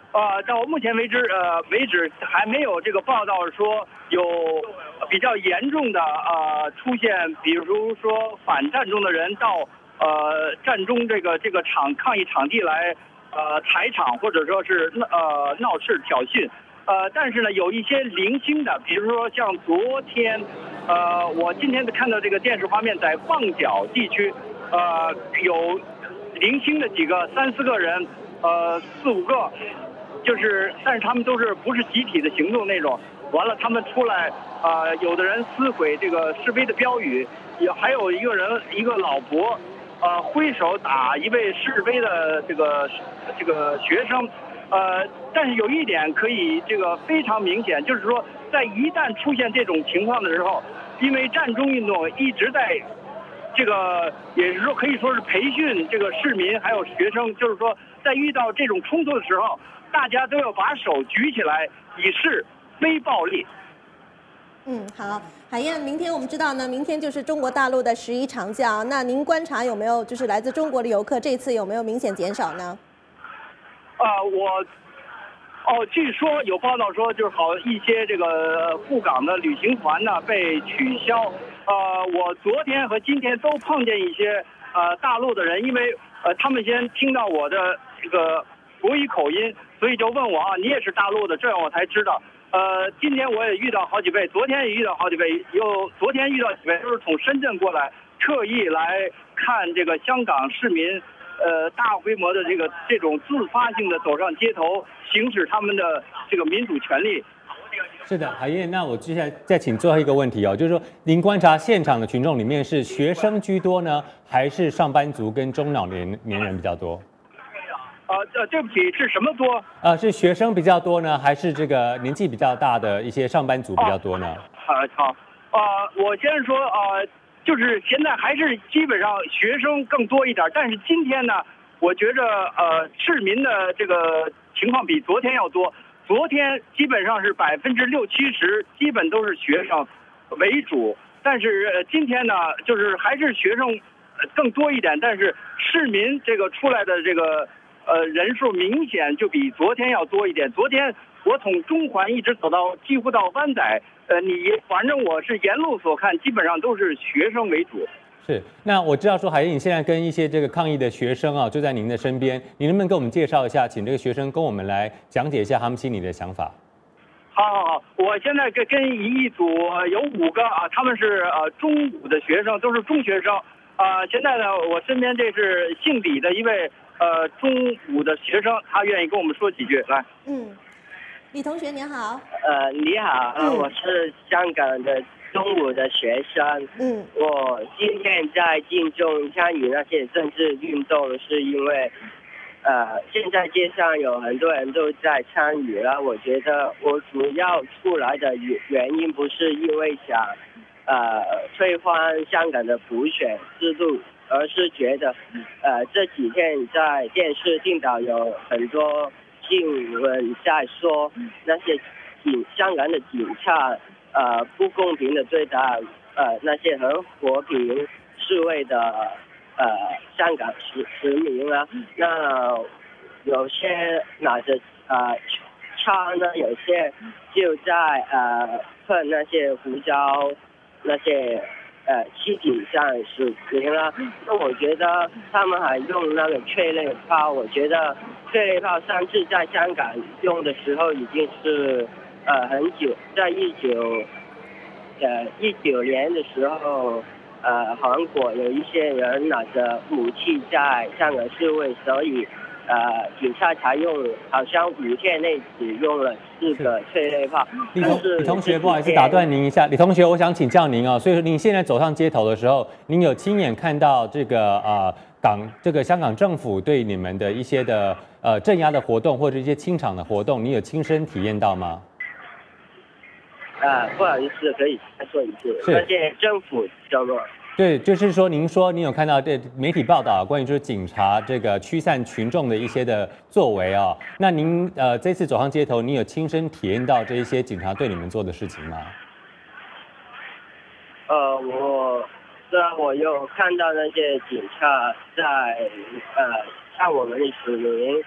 到目前为止还没有这个报道说有比较严重的出现，比如说反战中的人到战中这个抗议场地来踩场，或者说是闹事挑衅。但是呢，有一些零星的，比如说像昨天，我今天看到这个电视画面，在旺角地区，有零星的几个3、4个人，4、5个，但是他们不是集体的行动那种。完了，他们出来，有的人撕毁这个示威的标语，还有一个老伯，挥手打一位示威的这个学生。但是有一点可以非常明显，就是说，在一旦出现这种情况的时候，因为战中运动一直在也是说可以说是培训这个市民还有学生，就是说在遇到这种冲突的时候，大家都要把手举起来，以示非暴力。 好，海燕，明天我们知道呢，明天就是中国大陆的11长假，那您观察有没有来自中国的游客这次有没有明显减少呢？ 据说有报道说，就是好一些这个赴港的旅行团呢被取消。我昨天和今天都碰见一些大陆的人，因为他们先听到我的这个国语口音，所以就问我你也是大陆的，这样我才知道。今天我也遇到好几位，昨天也遇到好几位，昨天遇到几位都是从深圳过来，特意来看这个香港市民。大规模的这种自发性的走上街头，行使他们的这个民主权利。 是的，海燕，那我接下来再请最后一个问题就是说，您观察现场的群众里面是学生居多呢，还是上班族跟中老年人比较多？ 对不起，是什么多？ 是学生比较多呢，还是这个年纪比较大的一些上班族比较多呢？ 好，我先说就是现在还是基本上学生更多一点，但是今天呢，我觉着市民的这个情况比昨天要多。昨天基本上是60%、70%，基本都是学生为主，但是今天呢，就是还是学生更多一点，但是市民这个出来的这个人数明显就比昨天要多一点。昨天我从中环一直走到几乎到湾仔。反正我是沿路所看，基本上都是学生为主。 是，那我知道说海燕，你现在跟一些这个抗议的学生就在您的身边，你能不能跟我们介绍一下，请这个学生跟我们来讲解一下他们心里的想法？ 好，我现在跟一组有5个他们是中5的学生，都是中学生。现在呢，我身边这是姓李的一位中5的学生，他愿意跟我们说几句，来。 李同学您好。 你好，我是香港的中5的学生。我今天在敬重参与那些政治运动，是因为现在街上有很多人都在参与了。我觉得我主要出来的原因不是因为想推翻香港的普选制度，而是觉得这几天在电视听到有很多新闻在说那些香港的警察不公平的对待那些很和平示威的香港市民啊。那有些拿着枪呢，有些就在喷那些胡椒那些气体上市民啊。那我觉得他们还用那个催泪炮，我觉得催泪炮上次在香港用的时候已经是很久，在19年的时候，韩国有一些人拿着武器在香港示威，所以警察才用，好像5天内只用了4个催泪炮。 李同学，不好意思打断您一下，李同学，我想请教您所以说您现在走上街头的时候，您有亲眼看到这个这个香港政府对你们的一些的镇压的活动或者一些清场的活动，你有亲身体验到吗？ 不好意思，可以再说一次。那些政府叫做？ 对，就是说，您说您有看到媒体报道关于就是警察这个驱散群众的一些的作为那您这次走上街头，你有亲身体验到这一些警察对你们做的事情吗？ 我有看到那些警察在向我们的市民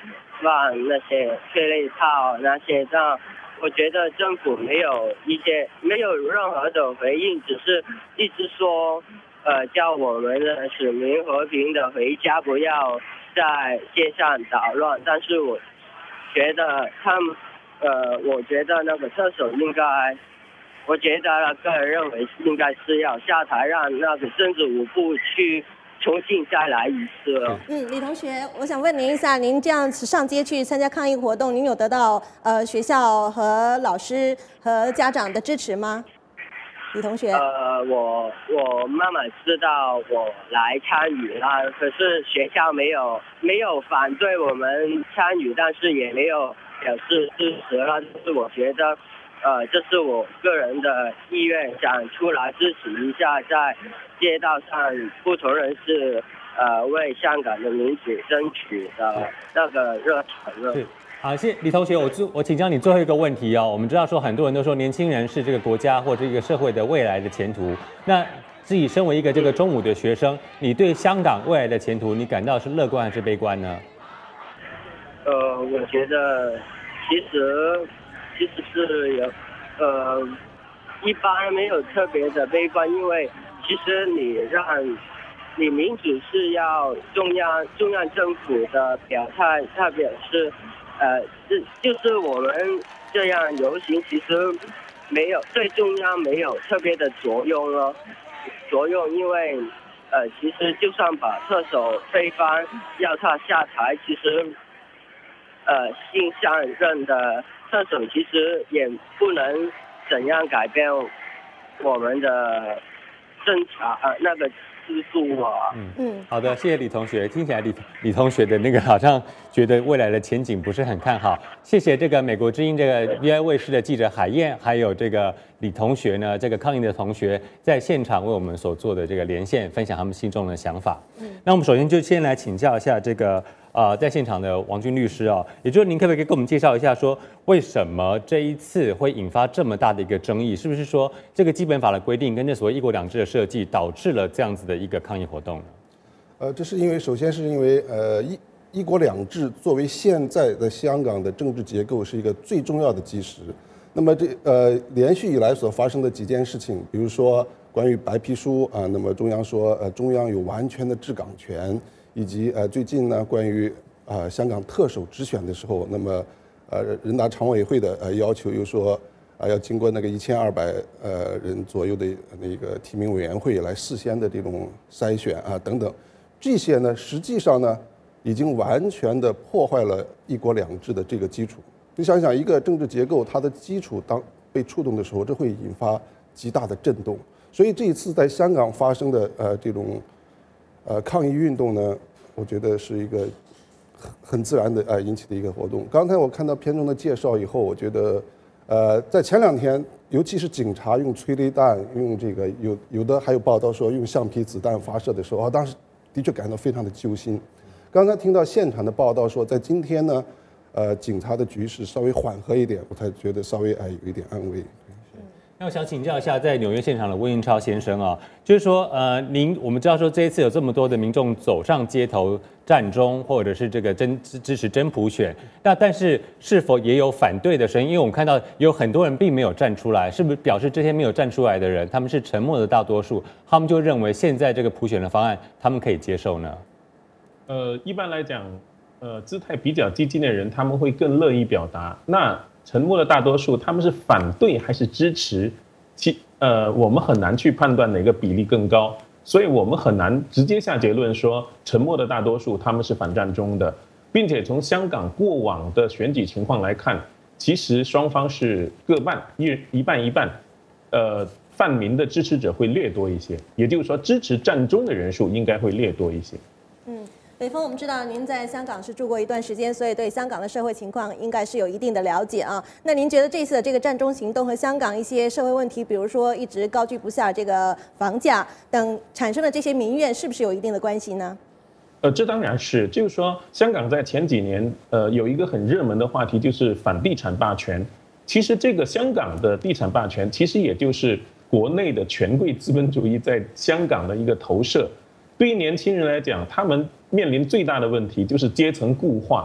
放那些催泪套那些，但我觉得政府没有任何的回应，只是一直说叫我们的市民和平的回家，不要在街上捣乱。但是我觉得我觉得那个特首应该，我觉得个人认为应该是要下台，让那个政治舞步去重新再来一次。 李同学，我想问您一下，您这样上街去参加抗议活动，您有得到学校和老师和家长的支持吗？李同学。 我妈妈知道我来参与了，可是学校没有反对我们参与，但是也没有表示支持了。就是我觉得这是我个人的意愿，想出来支持一下，在街道上不同人士为香港的民主争取的那个热忱。 是，好，谢谢李同学，我请教你最后一个问题哦。我们知道说很多人都说年轻人是这个国家或者一个社会的未来的前途，那自己身为一个这个中五的学生，你对香港未来的前途，你感到是乐观还是悲观呢？ 我觉得其实是有一般没有特别的悲观，因为其实你民主是要中央政府的表态，他表示就是我们这样游行其实没有对中央没有特别的作用，因为其实就算把特首推翻，要他下台，其实新上任的特首其实也不能怎样改变我们的政策那个制度啊。 好的，谢谢李同学。听起来李同学的那个好像觉得未来的前景不是很看好。谢谢这个美国之音这个 VI 卫视的记者海燕，还有这个李同学呢，这个抗议的同学在现场为我们所做的这个连线，分享他们心中的想法。那我们首先就先来请教一下这个在现场的王军律师啊，也就是您可不可以给我们介绍一下，说为什么这一次会引发这么大的一个争议？是不是说这个基本法的规定跟这所谓一国两制的设计导致了这样子的一个抗议活动呢？ 这是因为首先是因为一国两制作为现在的香港的政治结构是一个最重要的基石。那么连续以来所发生的几件事情，比如说关于白皮书那么中央说中央有完全的治港权。以及最近呢，关于香港特首直选的时候，那么人大常委会的要求又说要经过那个1200人左右的那个提名委员会来事先的这种筛选等等，这些呢实际上呢已经完全的破坏了一国两制的这个基础。你想想，一个政治结构它的基础当被触动的时候，这会引发极大的震动。所以这一次在香港发生的这种抗议运动呢，我觉得是一个很自然的引起的一个活动。刚才我看到片中的介绍以后，我觉得在前2天，尤其是警察用催泪弹，用这个有的还有报道说用橡皮子弹发射的时候，当时的确感到非常的揪心。刚才听到现场的报道说，在今天呢，警察的局势稍微缓和一点，我才觉得稍微有一点安慰。 那我想请教一下，在纽约现场的温云超先生啊，就是说，我们知道说这一次有这么多的民众走上街头站中，或者是这个支持真普选，但是是否也有反对的声音？因为我们看到有很多人并没有站出来，是不是表示这些没有站出来的人，他们是沉默的大多数？他们就认为现在这个普选的方案，他们可以接受呢？ 一般来讲，姿态比较激进的人，他们会更乐意表达。那沉默的大多数，他们是反对还是支持？我们很难去判断哪个比例更高，所以我们很难直接下结论说沉默的大多数他们是反战中的，并且从香港过往的选举情况来看，其实双方是各半，一半一半。泛民的支持者会略多一些，也就是说支持战中的人数应该会略多一些。 北峰，我们知道您在香港是住过一段时间，所以对香港的社会情况应该是有一定的了解啊。那您觉得这次的这个战中行动和香港一些社会问题，比如说一直高居不下这个房价等产生的这些民怨，是不是有一定的关系呢？ 这当然是，就是说香港在前几年有一个很热门的话题，就是反地产霸权。其实这个香港的地产霸权，其实也就是国内的权贵资本主义在香港的一个投射。对于年轻人来讲，他们面临最大的问题就是阶层固化，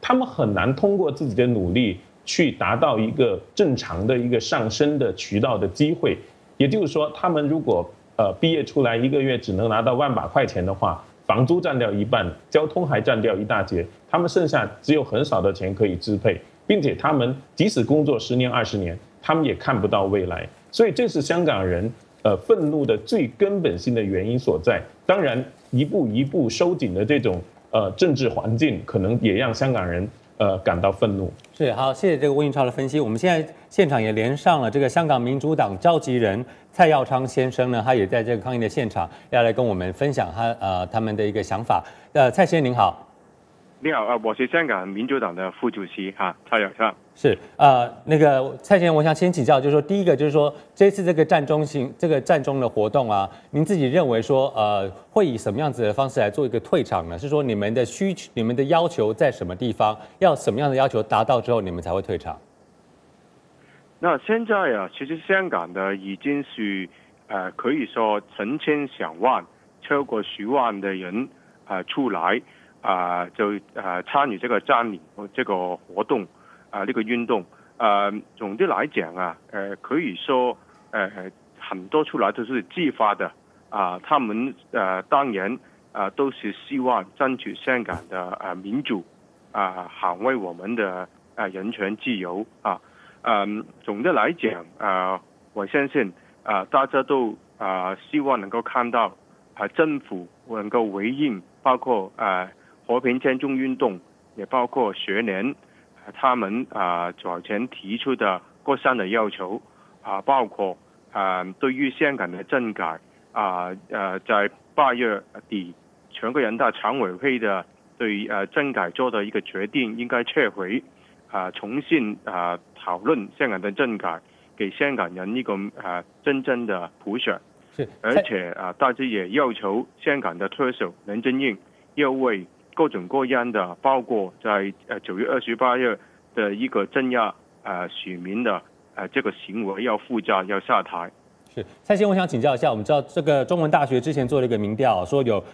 他们很难通过自己的努力去达到一个正常的一个上升的渠道的机会。也就是说，他们如果毕业出来1个月只能拿到1万把块钱的话，房租占掉一半，交通还占掉一大截，他们剩下只有很少的钱可以支配，并且他们即使工作10年20年，他们也看不到未来。所以这是香港人愤怒的最根本性的原因所在。当然，一步一步收紧的这种政治环境，可能也让香港人感到愤怒。 是，好，谢谢这个温英超的分析。我们现在现场也连上了这个香港民主党召集人蔡耀昌先生呢，他也在这个抗议的现场，要来跟我们分享他们的一个想法。蔡先生您好。 你好，我是香港民主党的副主席蔡耀昌。 是那个蔡先生，我想先请教，就是说，第一个就是说，这次这个战中的活动啊，您自己认为说，会以什么样子的方式来做一个退场呢？是说你们的你们的要求在什么地方，要什么样的要求达到之后，你们才会退场？ 那现在其实香港的已经是可以说成千上万，超过10万的人出来。就参与这个占领这个活动这个运动总的来讲可以说很多出来都是自发的他们当然都是希望争取香港的民主捍卫我们的人权自由总的来讲我相信大家都希望能够看到政府能够回应，包括和平占中运动，也包括学联他们早前提出的各项的要求包括对于香港的政改在8月底全国人大常委会的对政改做的一个决定应该撤回重新讨论香港的政改，给香港人一个真正的普选。而且大家也要求香港的特首梁振英要为各种各样的，包括在9月28日的一个镇压选民的这个行为要负责，要下台。 是，蔡先生，我想请教一下，我们知道这个中文大学之前做了一个民调，说有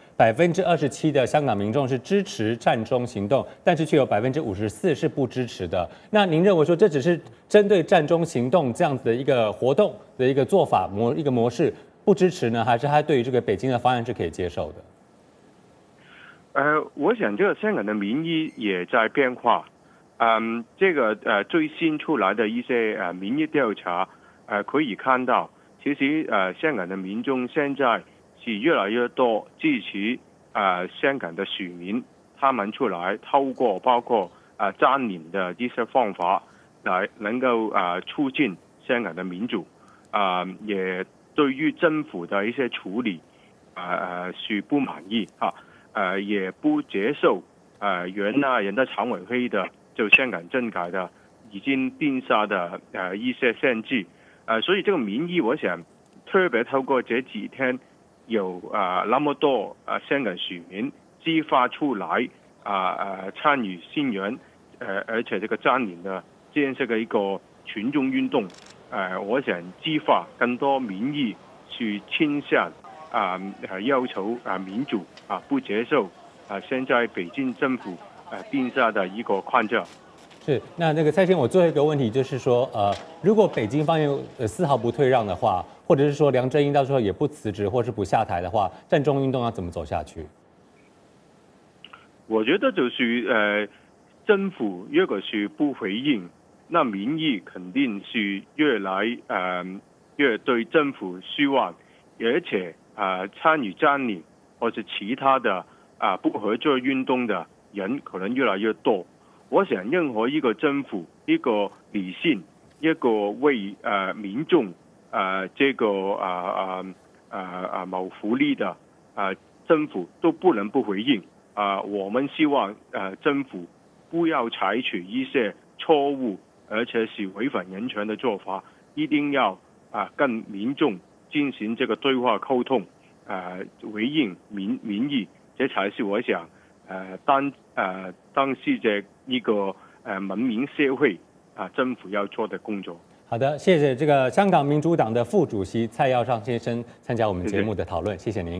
27%的香港民众是支持战中行动，但是却有54%是不支持的。那您认为说这只是针对战中行动这样子的一个活动的一个做法一个模式不支持呢，还是他对于这个北京的方案是可以接受的？ 我想这个香港的民意也在变化。这个最新出来的一些民意调查可以看到，其实香港的民众现在是越来越多支持香港的选民，他们出来透过包括占领的一些方法来能够促进香港的民主，也对于政府的一些处理是不满意也不接受原人大常委会的就香港政改的已经定下的一些限制所以这个民意我想特别透过这几天有那么多香港选民激发出来参与声援而且这个占领的这样一个群众运动我想激发更多民意去倾向要求民主不接受现在北京政府定下的一个框架。 是，那个蔡先生，我最后一个问题就是说，如果北京方面丝毫不退让的话，或者是说梁振英到时候也不辞职或是不下台的话，战中运动要怎么走下去？ 我觉得就是政府如果是不回应，那民意肯定是越来越对政府失望，而且参与占领或者其他的不合作运动的人可能越来越多。我想任何一个政府，一个理性，一个为民众这个谋福利的政府都不能不回应我们希望政府不要采取一些错误而且是违反人权的做法，一定要跟民众进行这个对话沟通回应民意，这才是我想当时这一个文明社会政府要做的工作。 好的，谢谢这个香港民主党的副主席蔡耀昌先生参加我们节目的讨论，谢谢您。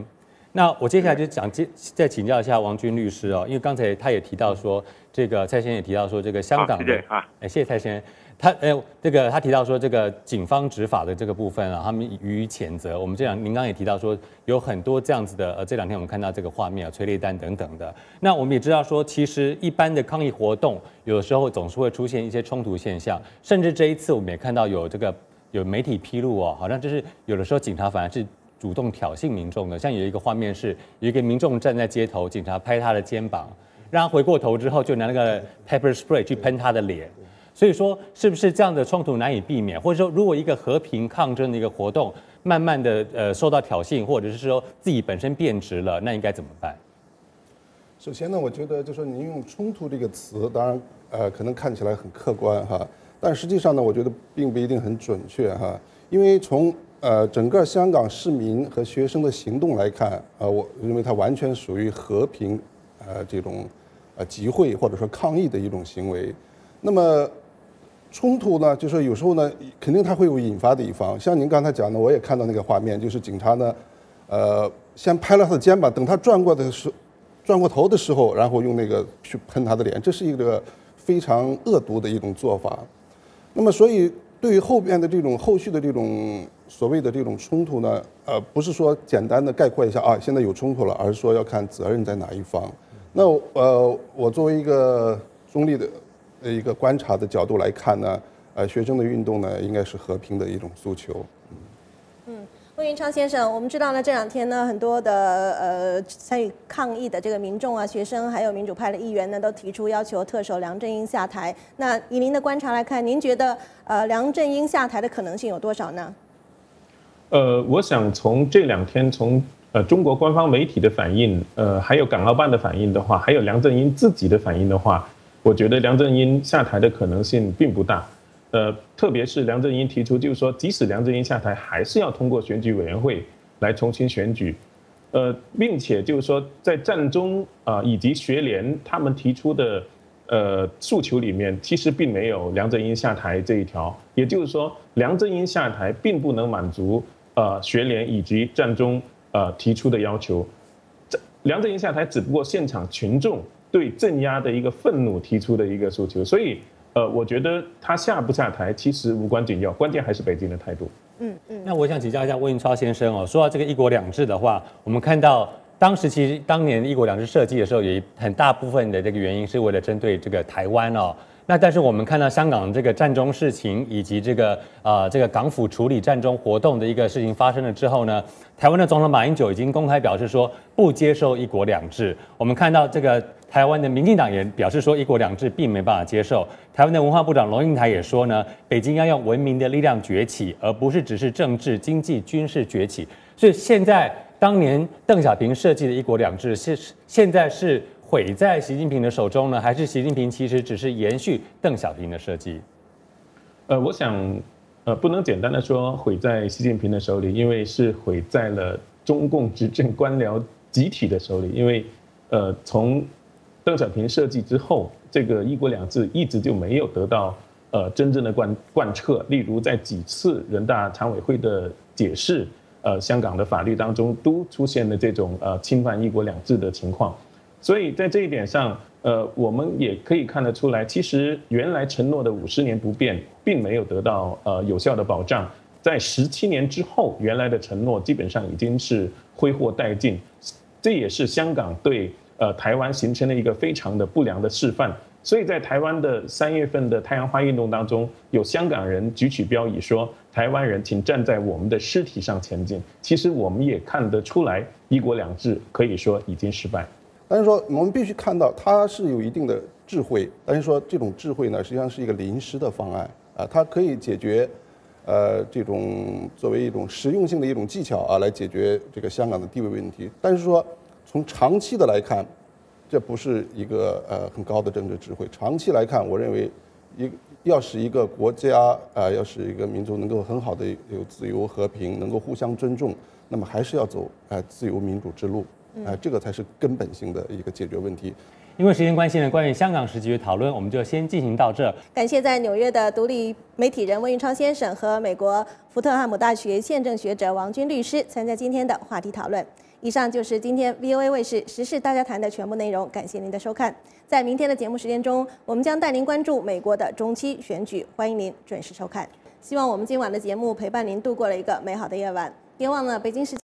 那我接下来就再请教一下王军律师哦，因为刚才他也提到说，这个蔡先生也提到说，这个香港的，谢谢蔡先生。他提到说这个警方执法的这个部分啊，他们予以谴责。我们您刚刚也提到说有很多这样子的，这2天我们看到这个画面啊，催泪弹等等的。那我们也知道说，其实一般的抗议活动有的时候总是会出现一些冲突现象，甚至这一次我们也看到有媒体披露哦，好像就是有的时候警察反而是主动挑衅民众的。像有一个画面是有一个民众站在街头，警察拍他的肩膀，让他回过头之后就拿那个 pepper spray 去喷他的脸。所以说，是不是这样的冲突难以避免？或者说，如果一个和平抗争的一个活动，慢慢的受到挑衅，或者是说自己本身变质了，那应该怎么办？ 首先呢，我觉得就说您用冲突这个词，当然可能看起来很客观哈，但实际上呢，我觉得并不一定很准确哈，因为从整个香港市民和学生的行动来看，我认为它完全属于和平这种集会或者说抗议的一种行为。那么冲突呢，就是有时候呢，肯定它会有引发的一方。像您刚才讲的，我也看到那个画面，就是警察呢，先拍了他的肩膀，等他转过头的时候，然后用那个去喷他的脸，这是一个非常恶毒的一种做法。那么，所以对于后续的这种所谓的这种冲突呢，不是说简单的概括一下啊，现在有冲突了，而是说要看责任在哪一方。那我作为一个中立的一个观察的角度来看呢，学生的运动呢，应该是和平的一种诉求。 魏云超先生，我们知道呢，这2天呢，很多的参与抗议的这个民众啊、学生，还有民主派的议员呢，都提出要求特首梁振英下台。那以您的观察来看，您觉得梁振英下台的可能性有多少呢？ 我想从这2天从中国官方媒体的反应，还有港澳办的反应的话，还有梁振英自己的反应的话，我觉得梁振英下台的可能性并不大。特别是梁振英提出，就是说，即使梁振英下台，还是要通过选举委员会来重新选举。并且就是说，在战中以及学联他们提出的诉求里面，其实并没有梁振英下台这一条。也就是说，梁振英下台并不能满足学联以及战中提出的要求。梁振英下台只不过现场群众对镇压的一个愤怒提出的一个诉求，所以我觉得他下不下台其实无关紧要，关键还是北京的态度。 那我想请教一下魏云超先生哦，说到这个一国两制的话，我们看到当年一国两制设计的时候，有很大部分的这个原因是为了针对这个台湾哦。那但是我们看到香港这个战中事情以及这个港府处理战中活动的一个事情发生了之后呢，台湾的总统马英九已经公开表示说不接受一国两制。我们看到这个台湾的民进党也表示说一国两制并没办法接受。台湾的文化部长龙应台也说呢，北京要用文明的力量崛起，而不是只是政治、经济、军事崛起。所以现在当年邓小平设计的一国两制现在是毁在习近平的手中呢，还是习近平其实只是延续邓小平的设计？ 我想不能简单的说毁在习近平的手里，因为是毁在了中共执政官僚集体的手里。因为从邓小平设计之后，这个一国两制一直就没有得到真正的贯彻。例如在几次人大常委会的解释，香港的法律当中都出现了这种侵犯一国两制的情况。所以在这一点上，我们也可以看得出来，其实原来承诺的50年不变，并没有得到有效的保障。在17年之后，原来的承诺基本上已经是挥霍殆尽。这也是香港对台湾形成了一个非常的不良的示范。所以在台湾的3月份的太阳花运动当中，有香港人举起标语说：“台湾人，请站在我们的尸体上前进。”其实我们也看得出来，一国两制可以说已经失败。 但是说，我们必须看到它是有一定的智慧，但是说这种智慧呢，实际上是一个临时的方案啊，它可以解决，这种作为一种实用性的一种技巧啊，来解决这个香港的地位问题。但是说从长期的来看，这不是一个很高的政治智慧。长期来看，我认为要使一个国家要使一个民族能够很好的有自由和平，能够互相尊重，那么还是要走自由民主之路。这个才是根本性的一个解决问题。 因为时间关系呢，关于香港时局的讨论，我们就先进行到这。 感谢在纽约的独立媒体人温云超先生和美国福特汉姆大学宪政学者王军律师参加今天的话题讨论。 以上就是今天 VOA 卫视时事大家谈的全部内容，感谢您的收看。在明天的节目时间中，我们将带您关注美国的中期选举，欢迎您准时收看。希望我们今晚的节目陪伴您度过了一个美好的夜晚。别忘了北京时间